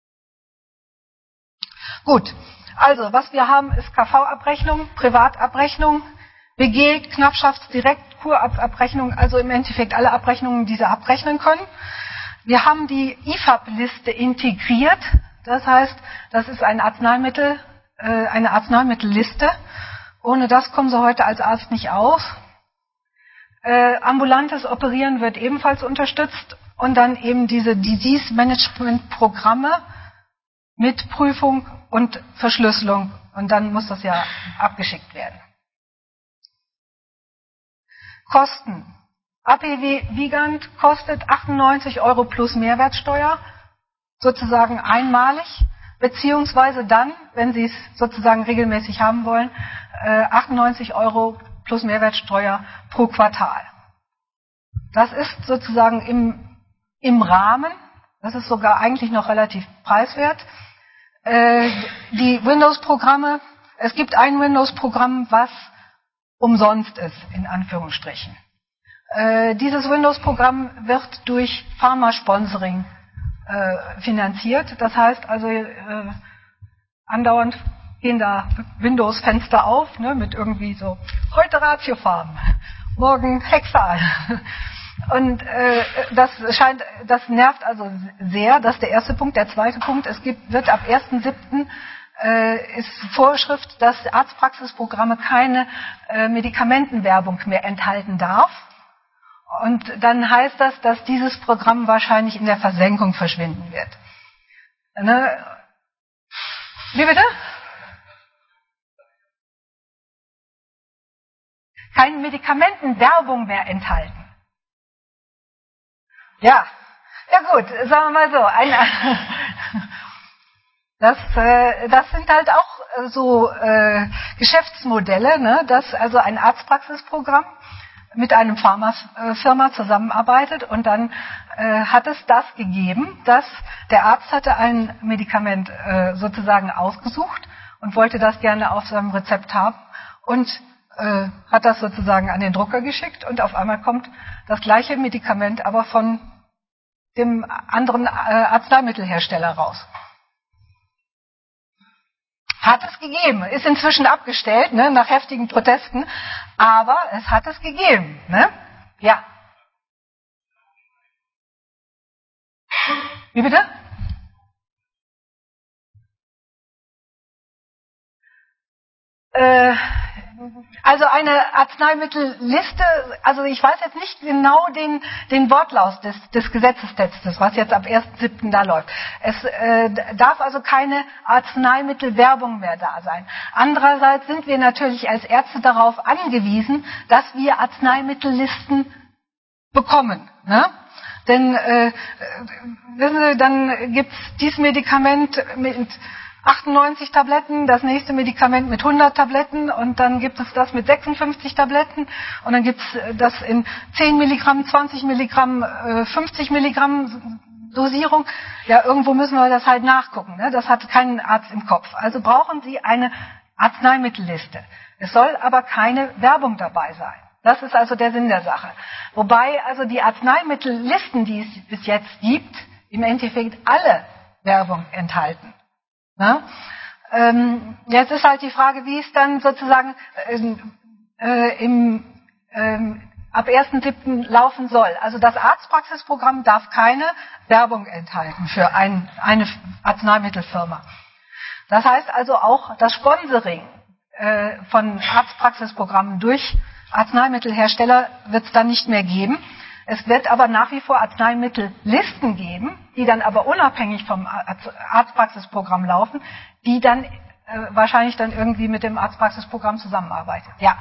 Gut, also was wir haben ist K V-Abrechnung, Privatabrechnung, W G, Knappschaftsdirekt, Kurabrechnung, also im Endeffekt alle Abrechnungen, die Sie abrechnen können. Wir haben die I F A B-Liste integriert, das heißt, das ist ein Arzneimittel, eine Arzneimittelliste. Ohne das kommen Sie heute als Arzt nicht aus. Äh, ambulantes Operieren wird ebenfalls unterstützt und dann eben diese Disease Management Programme mit Prüfung und Verschlüsselung und dann muss das ja abgeschickt werden. Kosten. A P W Vigand kostet achtundneunzig Euro plus Mehrwertsteuer, sozusagen einmalig. Beziehungsweise dann, wenn Sie es sozusagen regelmäßig haben wollen, achtundneunzig Euro plus Mehrwertsteuer pro Quartal. Das ist sozusagen im, im Rahmen, das ist sogar eigentlich noch relativ preiswert. Die Windows-Programme, es gibt ein Windows-Programm, was umsonst ist, in Anführungsstrichen. Dieses Windows-Programm wird durch Pharma-Sponsoring finanziert. Das heißt also, äh, andauernd gehen da Windows-Fenster auf, ne, mit irgendwie so, heute Ratiofarm, morgen Hexal. Und äh, das scheint, das nervt also sehr, das ist der erste Punkt. Der zweite Punkt, es gibt, wird ab ersten siebten äh, ist Vorschrift, dass Arztpraxisprogramme keine äh, Medikamentenwerbung mehr enthalten darf. Und dann heißt das, dass dieses Programm wahrscheinlich in der Versenkung verschwinden wird. Ne? Wie bitte? Keine Medikamentenwerbung mehr enthalten. Ja, ja gut, sagen wir mal so. Ein, das, äh, das sind halt auch äh, so äh, Geschäftsmodelle, ne? Dass also ein Arztpraxisprogramm mit einem Pharmafirma zusammenarbeitet und dann äh, hat es das gegeben, dass der Arzt hatte ein Medikament äh, sozusagen ausgesucht und wollte das gerne auf seinem Rezept haben und äh, hat das sozusagen an den Drucker geschickt und auf einmal kommt das gleiche Medikament aber von dem anderen äh, Arzneimittelhersteller raus. Hat es gegeben, ist inzwischen abgestellt, ne, nach heftigen Protesten, aber es hat es gegeben, ne? Ja. Wie bitte? Äh, also eine Arzneimittelliste, also ich weiß jetzt nicht genau den, den Wortlaut des, des Gesetzestextes, was jetzt ab ersten siebten da läuft. Es äh, darf also keine Arzneimittelwerbung mehr da sein. Andererseits sind wir natürlich als Ärzte darauf angewiesen, dass wir Arzneimittellisten bekommen. Ne? Denn äh, wissen Sie, dann gibt's dieses Medikament mit achtundneunzig Tabletten, das nächste Medikament mit hundert Tabletten und dann gibt es das mit sechsundfünfzig Tabletten und dann gibt es das in zehn Milligramm, zwanzig Milligramm, fünfzig Milligramm Dosierung. Ja, irgendwo müssen wir das halt nachgucken. Ne? Das hat kein Arzt im Kopf. Also brauchen Sie eine Arzneimittelliste. Es soll aber keine Werbung dabei sein. Das ist also der Sinn der Sache. Wobei also die Arzneimittellisten, die es bis jetzt gibt, im Endeffekt alle Werbung enthalten. Ja? Ähm, jetzt ist halt die Frage, wie es dann sozusagen äh, äh, im, ähm, ab ersten siebten laufen soll. Also das Arztpraxisprogramm darf keine Werbung enthalten für ein, eine Arzneimittelfirma. Das heißt also auch das Sponsoring äh, von Arztpraxisprogrammen durch Arzneimittelhersteller wird es dann nicht mehr geben. Es wird aber nach wie vor Arzneimittellisten geben, die dann aber unabhängig vom Arztpraxisprogramm laufen, die dann äh, wahrscheinlich dann irgendwie mit dem Arztpraxisprogramm zusammenarbeiten. Ja.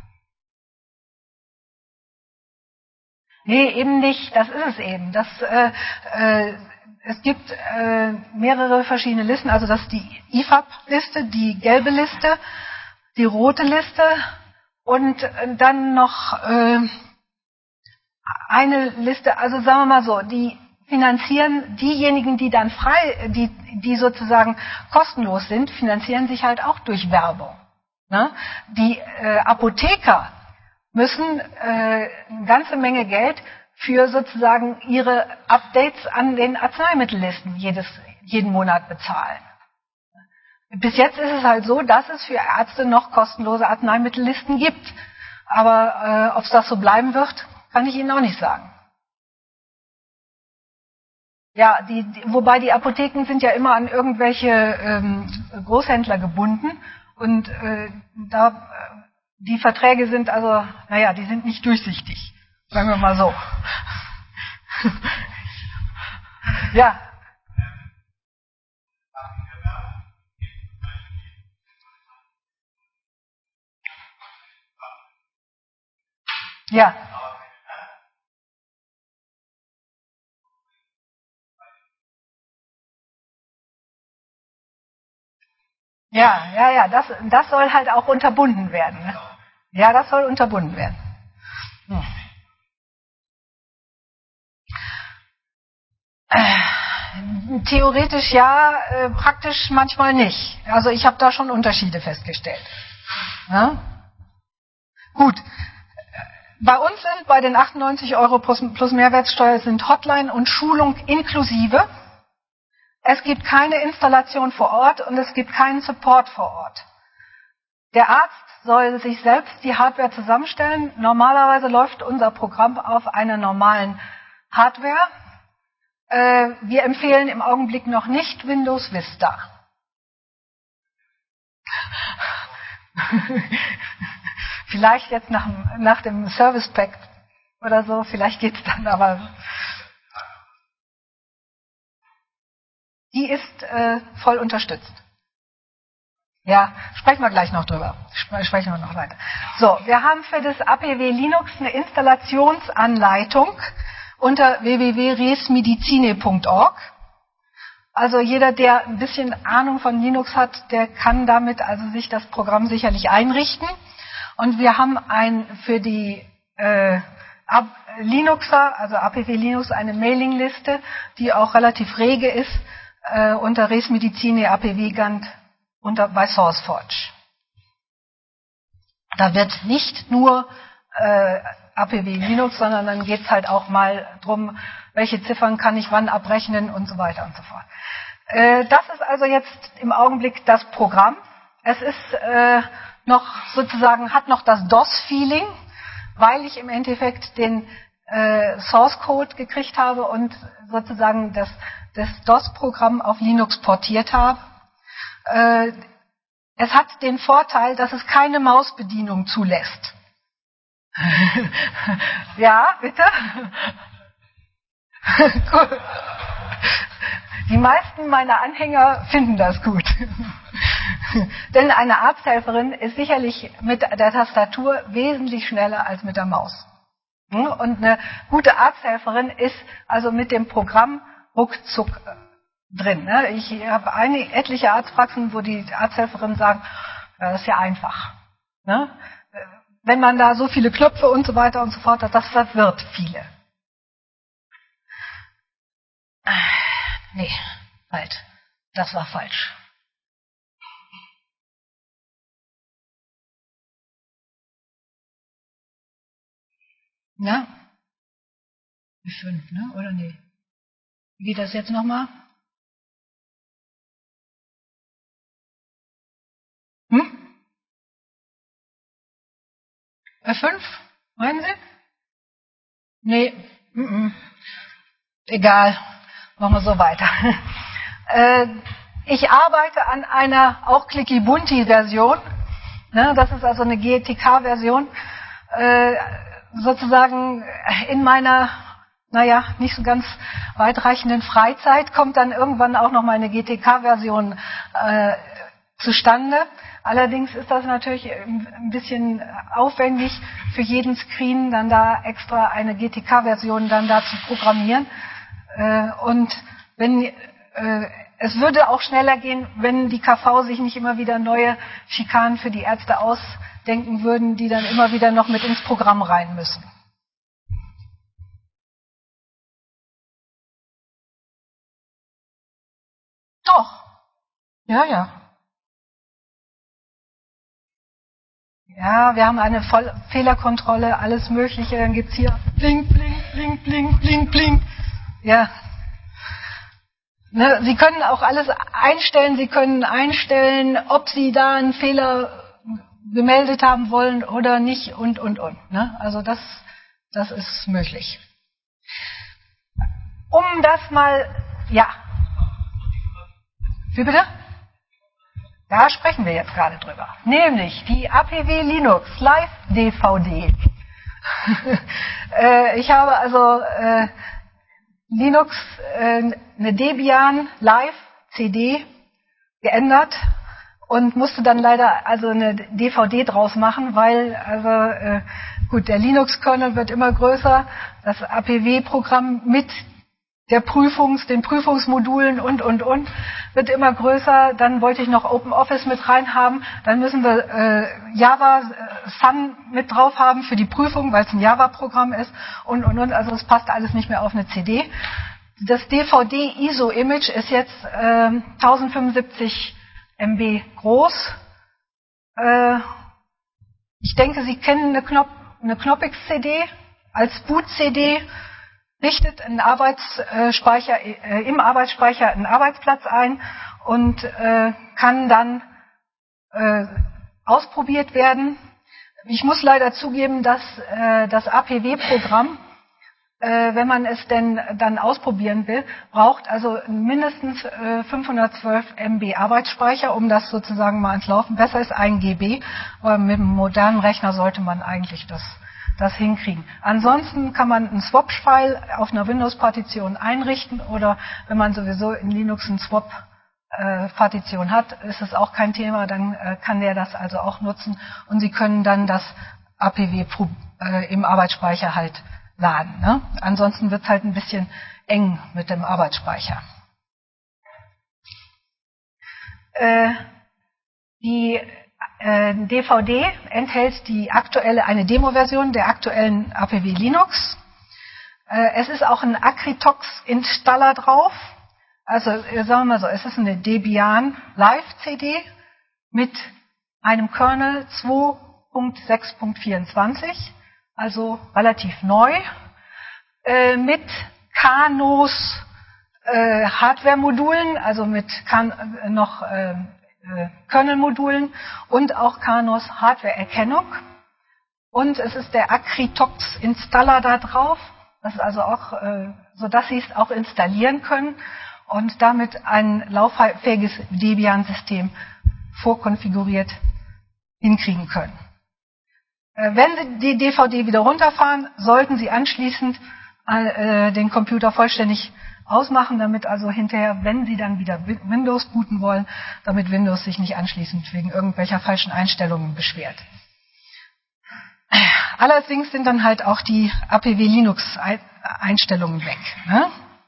Nee, eben nicht. Das ist es eben. Das, äh, äh, es gibt äh, mehrere verschiedene Listen. Also das ist die I F A P-Liste, die gelbe Liste, die rote Liste und äh, dann noch äh, eine Liste, also sagen wir mal so, die finanzieren diejenigen, die dann frei, die, die sozusagen kostenlos sind, finanzieren sich halt auch durch Werbung. Ne? Die äh, Apotheker müssen äh, eine ganze Menge Geld für sozusagen ihre Updates an den Arzneimittellisten jedes, jeden Monat bezahlen. Bis jetzt ist es halt so, dass es für Ärzte noch kostenlose Arzneimittellisten gibt. Aber äh, ob es das so bleiben wird, kann ich Ihnen auch nicht sagen. Ja, die, die, wobei die Apotheken sind ja immer an irgendwelche ähm, Großhändler gebunden und äh, da äh, die Verträge sind also, naja, die sind nicht durchsichtig, sagen wir mal so. Ja. Ja. Ja, ja, ja, das, das soll halt auch unterbunden werden. Ne? Ja, das soll unterbunden werden. Hm. Äh, theoretisch ja, äh, praktisch manchmal nicht. Also ich habe da schon Unterschiede festgestellt. Ja? Gut. Bei uns sind bei den achtundneunzig Euro plus, plus Mehrwertsteuer sind Hotline und Schulung inklusive. Es gibt keine Installation vor Ort und es gibt keinen Support vor Ort. Der Arzt soll sich selbst die Hardware zusammenstellen. Normalerweise läuft unser Programm auf einer normalen Hardware. Äh, wir empfehlen im Augenblick noch nicht Windows Vista. Vielleicht jetzt nach, nach dem Service Pack oder so, vielleicht geht's dann, aber die ist äh, voll unterstützt. Ja, sprechen wir gleich noch drüber. Sprechen wir noch weiter. So, wir haben für das A P W Linux eine Installationsanleitung unter w w w punkt resmedicine punkt org. Also jeder, der ein bisschen Ahnung von Linux hat, der kann damit also sich das Programm sicherlich einrichten. Und wir haben ein für die äh, Linuxer, also A P W Linux, eine Mailingliste, die auch relativ rege ist, äh, unter Res Medicinae A P W Gantt unter bei SourceForge. Da wird nicht nur äh, A P W Linux, sondern dann geht's halt auch mal drum, welche Ziffern kann ich wann abrechnen und so weiter und so fort. Äh, das ist also jetzt im Augenblick das Programm. Es ist äh, noch sozusagen, hat noch das DOS-Feeling, weil ich im Endeffekt den äh, Source Code gekriegt habe und sozusagen das, das DOS-Programm auf Linux portiert habe. Äh, es hat den Vorteil, dass es keine Mausbedienung zulässt. Ja, bitte? Gut. Die meisten meiner Anhänger finden das gut. Denn eine Arzthelferin ist sicherlich mit der Tastatur wesentlich schneller als mit der Maus. Und eine gute Arzthelferin ist also mit dem Programm ruckzuck drin. Ich habe eine, etliche Arztpraxen, wo die Arzthelferinnen sagen, das ist ja einfach. Wenn man da so viele Knöpfe und so weiter und so fort hat, das verwirrt viele. Nee, halt. Das war falsch. Ja? fünf, ne? Oder nee? Wie geht das jetzt nochmal? Hm? F fünf? Meinen Sie? Nee. Mm-mm. Egal. Machen wir so weiter. äh, ich arbeite an einer auch Clicky-Bunti-Version. Ne, das ist also eine G T K-Version. Äh, sozusagen in meiner, naja, nicht so ganz weitreichenden Freizeit kommt dann irgendwann auch noch mal eine G T K-Version äh, zustande. Allerdings ist das natürlich ein bisschen aufwendig, für jeden Screen dann da extra eine G T K-Version dann da zu programmieren. Äh, und wenn äh, es würde auch schneller gehen, wenn die K V sich nicht immer wieder neue Schikanen für die Ärzte ausdenken würden, die dann immer wieder noch mit ins Programm rein müssen. Doch. Ja, ja. Ja, wir haben eine Voll- Fehlerkontrolle, alles Mögliche. Dann gibt's hier blink, blink, blink, blink, blink, blink. Ja. Ne, Sie können auch alles einstellen. Sie können einstellen, ob Sie da einen Fehler gemeldet haben wollen oder nicht und, und, und. Ne? Also das, das ist möglich. Um das mal, ja. Wie bitte? Da sprechen wir jetzt gerade drüber. Nämlich die A P W Linux Live D V D. äh, ich habe also äh, Linux, äh, eine Debian Live C D geändert und musste dann leider also eine D V D draus machen, weil also äh, gut, der Linux-Kernel wird immer größer, das A P W-Programm mit der Prüfungs, den Prüfungsmodulen und, und, und, wird immer größer. Dann wollte ich noch OpenOffice mit rein haben. Dann müssen wir äh, Java äh, Sun mit drauf haben für die Prüfung, weil es ein Java-Programm ist und, und, und. Also es passt alles nicht mehr auf eine C D. Das D V D-I S O-Image ist jetzt äh, tausendfünfundsiebzig Megabyte groß. Äh, ich denke, Sie kennen eine, Knop eine Knoppix-C D als Boot-C D. Richtet einen Arbeitsspeicher, äh, im Arbeitsspeicher einen Arbeitsplatz ein und äh, kann dann äh, ausprobiert werden. Ich muss leider zugeben, dass äh, das A P W-Programm, äh, wenn man es denn dann ausprobieren will, braucht also mindestens äh, fünfhundertzwölf Megabyte Arbeitsspeicher, um das sozusagen mal ans Laufen. Besser ist ein Gigabyte, aber mit einem modernen Rechner sollte man eigentlich das das hinkriegen. Ansonsten kann man einen Swap-File auf einer Windows-Partition einrichten oder wenn man sowieso in Linux einen Swap-Partition hat, ist es auch kein Thema, dann äh, kann der das also auch nutzen und Sie können dann das A P W äh, im Arbeitsspeicher halt laden. Ne? Ansonsten wird es halt ein bisschen eng mit dem Arbeitsspeicher. Äh, die äh, D V D enthält die aktuelle, eine Demo-Version der aktuellen A P W Linux. Äh, es ist auch ein Acritox-Installer drauf. Also sagen wir mal so, es ist eine Debian Live-C D mit einem Kernel zwei Punkt sechs Punkt vierundzwanzig, also relativ neu, äh, mit Kanos äh, Hardware-Modulen, also mit kan äh, noch äh, äh, Kernel-Modulen und auch Kanos Hardware-Erkennung. Und es ist der Acritox-Installer da drauf, das ist also auch, äh, sodass Sie es auch installieren können und damit ein lauffähiges Debian-System vorkonfiguriert hinkriegen können. Äh, wenn Sie die D V D wieder runterfahren, sollten Sie anschließend äh, den Computer vollständig ausmachen, damit also hinterher, wenn Sie dann wieder Windows booten wollen, damit Windows sich nicht anschließend wegen irgendwelcher falschen Einstellungen beschwert. Allerdings sind dann halt auch die A P W Linux Einstellungen weg. Ne?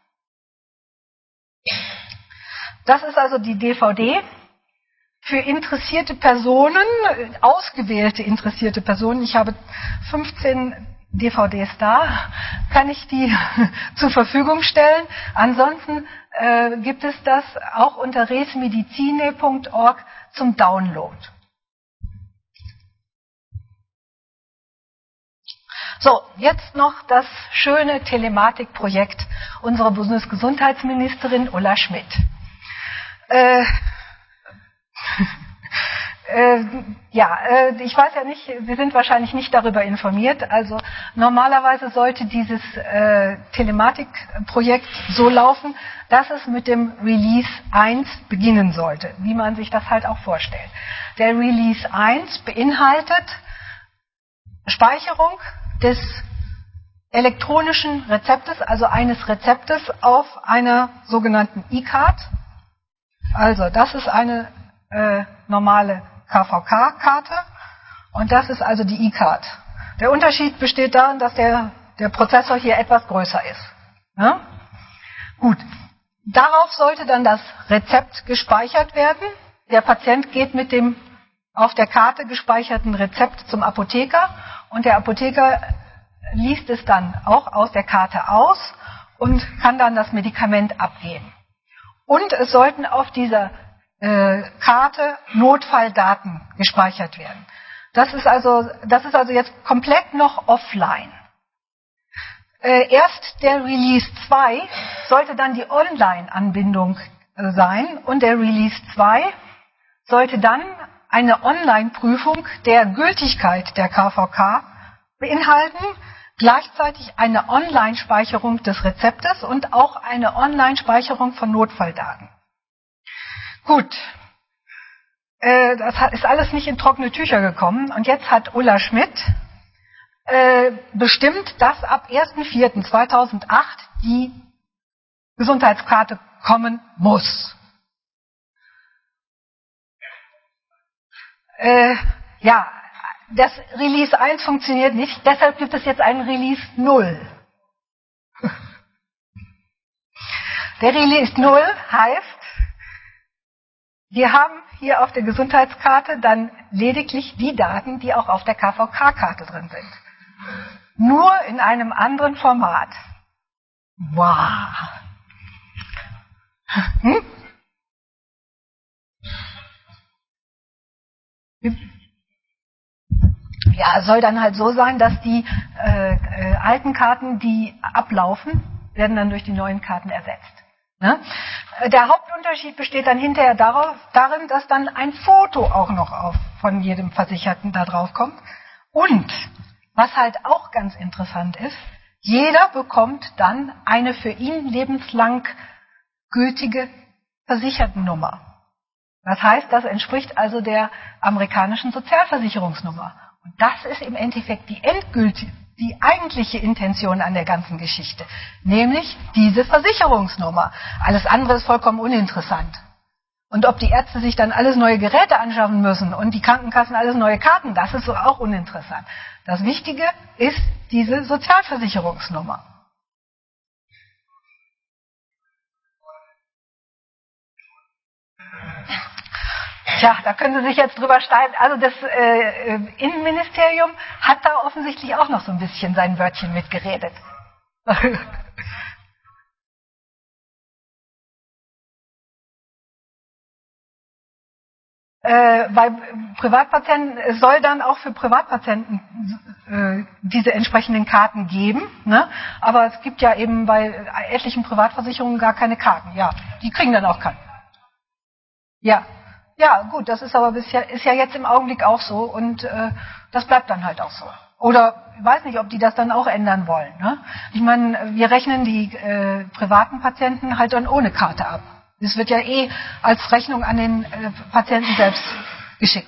Das ist also die D V D. Für interessierte Personen, ausgewählte interessierte Personen, ich habe fünfzehn D V Ds da, kann ich die zur Verfügung stellen. Ansonsten äh, gibt es das auch unter resmedicine Punkt org zum Download. So, jetzt noch das schöne Telematikprojekt unserer Bundesgesundheitsministerin Ulla Schmidt. Äh, äh, ja, äh, ich weiß ja nicht, Sie sind wahrscheinlich nicht darüber informiert. Also normalerweise sollte dieses äh, Telematikprojekt so laufen, dass es mit dem Release eins beginnen sollte, wie man sich das halt auch vorstellt. Der Release eins beinhaltet Speicherung des elektronischen Rezeptes, also eines Rezeptes auf einer sogenannten E-Card. Also das ist eine äh, normale K V K-Karte und das ist also die E-Card. Der Unterschied besteht darin, dass der, der Prozessor hier etwas größer ist. Ja? Gut, darauf sollte dann das Rezept gespeichert werden. Der Patient geht mit dem auf der Karte gespeicherten Rezept zum Apotheker und der Apotheker liest es dann auch aus der Karte aus und kann dann das Medikament abgeben. Und es sollten auf dieser äh, Karte Notfalldaten gespeichert werden. Das ist also, das ist also jetzt komplett noch offline. Äh, erst der Release zwei sollte dann die Online-Anbindung äh, sein und der Release zwei sollte dann eine Online-Prüfung der Gültigkeit der K V K beinhalten, gleichzeitig eine Online-Speicherung des Rezeptes und auch eine Online-Speicherung von Notfalldaten. Gut, äh, das ist alles nicht in trockene Tücher gekommen und jetzt hat Ulla Schmidt äh, bestimmt, dass ab erster vierter zweitausendacht die Gesundheitskarte kommen muss. Äh, ja, das Release eins funktioniert nicht, deshalb gibt es jetzt einen Release null. Der Release null heißt, wir haben hier auf der Gesundheitskarte dann lediglich die Daten, die auch auf der K V K-Karte drin sind. Nur in einem anderen Format. Wow. Hm? Ja, es soll dann halt so sein, dass die äh, äh, alten Karten, die ablaufen, werden dann durch die neuen Karten ersetzt. Ne? Der Hauptunterschied besteht dann hinterher darauf, darin, dass dann ein Foto auch noch auf, von jedem Versicherten da drauf kommt. Und, was halt auch ganz interessant ist, jeder bekommt dann eine für ihn lebenslang gültige Versichertennummer. Das heißt, das entspricht also der amerikanischen Sozialversicherungsnummer. Und das ist im Endeffekt die endgültige, die eigentliche Intention an der ganzen Geschichte, nämlich diese Versicherungsnummer. Alles andere ist vollkommen uninteressant. Und ob die Ärzte sich dann alles neue Geräte anschaffen müssen und die Krankenkassen alles neue Karten, das ist auch uninteressant. Das Wichtige ist diese Sozialversicherungsnummer. Tja, da können Sie sich jetzt drüber streiten. Also das äh, Innenministerium hat da offensichtlich auch noch so ein bisschen sein Wörtchen mitgeredet. Äh, bei Privatpatienten, es soll dann auch für Privatpatienten äh, diese entsprechenden Karten geben, ne? Aber es gibt ja eben bei etlichen Privatversicherungen gar keine Karten. Ja, die kriegen dann auch keine. Ja, ja, gut, das ist aber bisher ist ja jetzt im Augenblick auch so und äh, das bleibt dann halt auch so. Oder ich weiß nicht, ob die das dann auch ändern wollen. Ne? Ich meine, wir rechnen die äh, privaten Patienten halt dann ohne Karte ab. Das wird ja eh als Rechnung an den äh, Patienten selbst geschickt.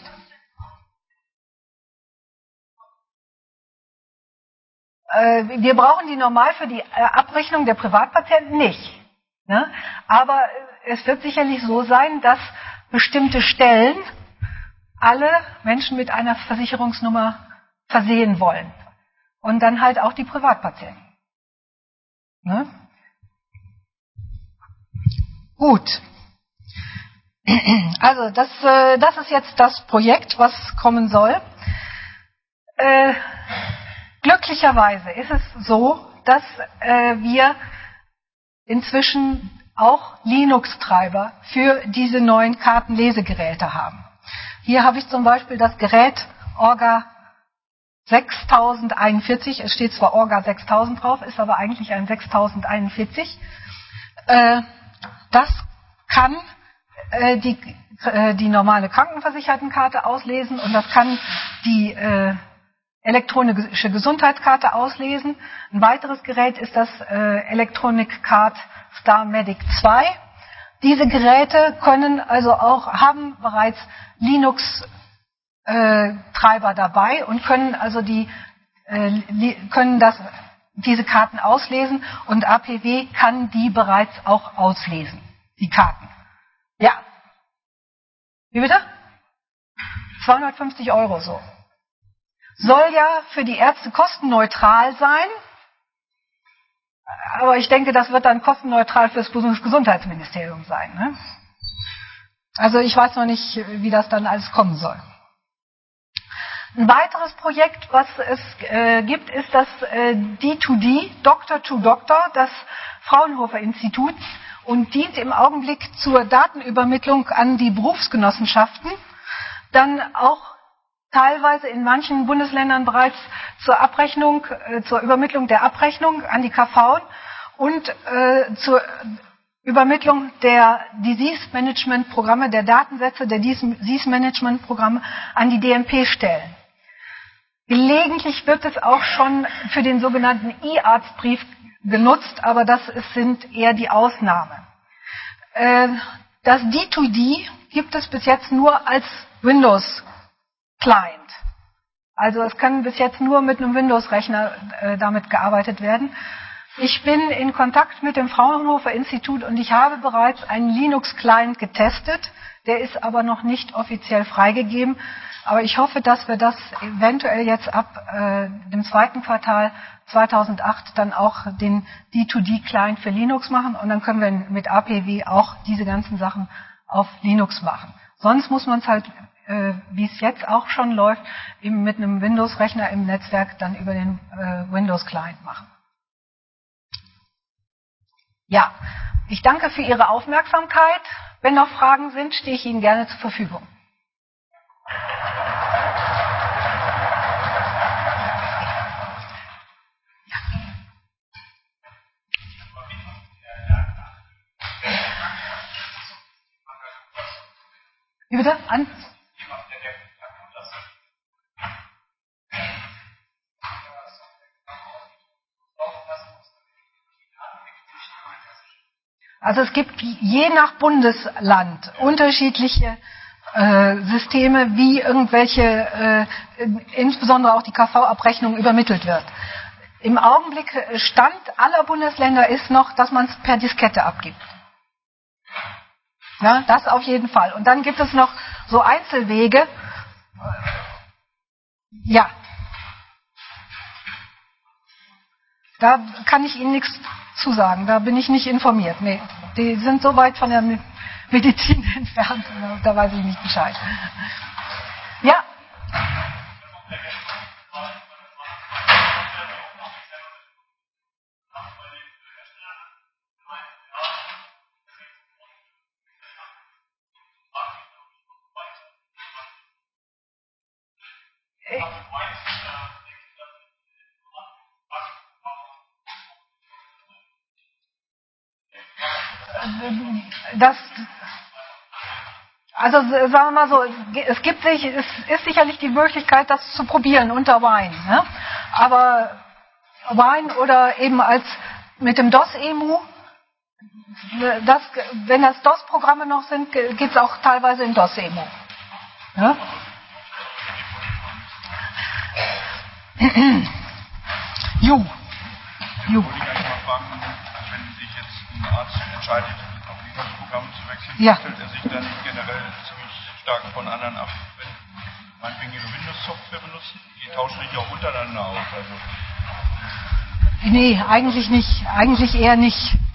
Äh, wir brauchen die normal für die äh, Abrechnung der Privatpatienten nicht. Ne? Aber äh, es wird sicherlich so sein, dass bestimmte Stellen alle Menschen mit einer Versicherungsnummer versehen wollen. Und dann halt auch die Privatpatienten. Ne? Gut. Also das, äh, das ist jetzt das Projekt, was kommen soll. Äh, glücklicherweise ist es so, dass äh, wir inzwischen auch Linux-Treiber für diese neuen Kartenlesegeräte haben. Hier habe ich zum Beispiel das Gerät Orga sechstausendeinundvierzig. Es steht zwar Orga sechstausend drauf, ist aber eigentlich ein sechstausendeinundvierzig. Äh, das kann äh, die, äh, die normale Krankenversichertenkarte auslesen und das kann die äh, elektronische Gesundheitskarte auslesen. Ein weiteres Gerät ist das äh, Electronic Card Star Medic zwei. Diese Geräte können also auch, haben bereits Linux äh, Treiber dabei und können also die äh, können das diese Karten auslesen und A P W kann die bereits auch auslesen, die Karten. Ja. Wie bitte? zweihundertfünfzig Euro so. Soll ja für die Ärzte kostenneutral sein, aber ich denke, das wird dann kostenneutral für das Bundesgesundheitsministerium sein. Ne? Also ich weiß noch nicht, wie das dann alles kommen soll. Ein weiteres Projekt, was es äh, gibt, ist das äh, D zwei D, Doctor to Doctor, das Fraunhofer Institut und dient im Augenblick zur Datenübermittlung an die Berufsgenossenschaften, dann auch teilweise in manchen Bundesländern bereits zur Abrechnung, äh, zur Übermittlung der Abrechnung an die K V und äh, zur Übermittlung der Disease-Management-Programme, der Datensätze der Disease-Management-Programme an die D M P-Stellen. Gelegentlich wird es auch schon für den sogenannten E-Arztbrief genutzt, aber das sind eher die Ausnahmen. Äh, das D zwei D gibt es bis jetzt nur als Windows-Client. Also es kann bis jetzt nur mit einem Windows-Rechner äh, damit gearbeitet werden. Ich bin in Kontakt mit dem Fraunhofer Institut und ich habe bereits einen Linux-Client getestet. Der ist aber noch nicht offiziell freigegeben. Aber ich hoffe, dass wir das eventuell jetzt ab äh, dem zweiten Quartal zweitausendacht dann auch den D zwei D-Client für Linux machen. Und dann können wir mit A P W auch diese ganzen Sachen auf Linux machen. Sonst muss man es halt, äh, wie es jetzt auch schon läuft, eben mit einem Windows-Rechner im Netzwerk dann über den äh, Windows-Client machen. Ja, ich danke für Ihre Aufmerksamkeit. Wenn noch Fragen sind, stehe ich Ihnen gerne zur Verfügung. Wie bitte? An? Also es gibt je nach Bundesland unterschiedliche äh, Systeme, wie irgendwelche, äh, insbesondere auch die K V-Abrechnung übermittelt wird. Im Augenblick Stand aller Bundesländer ist noch, dass man es per Diskette abgibt. Ja, das auf jeden Fall. Und dann gibt es noch so Einzelwege. Ja. Da kann ich Ihnen nichts zusagen. Da bin ich nicht informiert. Nee, die sind so weit von der Medizin entfernt. Da weiß ich nicht Bescheid. Ja. Das, also sagen wir mal so, es gibt sich, es ist sicherlich die Möglichkeit, das zu probieren unter Wine. Ne? Aber Wine oder eben als mit dem DOS-Emu, das, wenn das DOS-Programme noch sind, geht es auch teilweise in DOS-Emu. Ne? Ju. Ju. Wollte ich eigentlich mal fragen, wenn sich jetzt ein Arzt entscheidet, auf Linux-Programme zu wechseln, ja. stellt er sich dann generell ziemlich stark von anderen ab, wenn meinetwegen ihre Windows-Software benutzen? Die tauschen sich auch untereinander aus. Also. Nee, eigentlich nicht. Eigentlich eher nicht.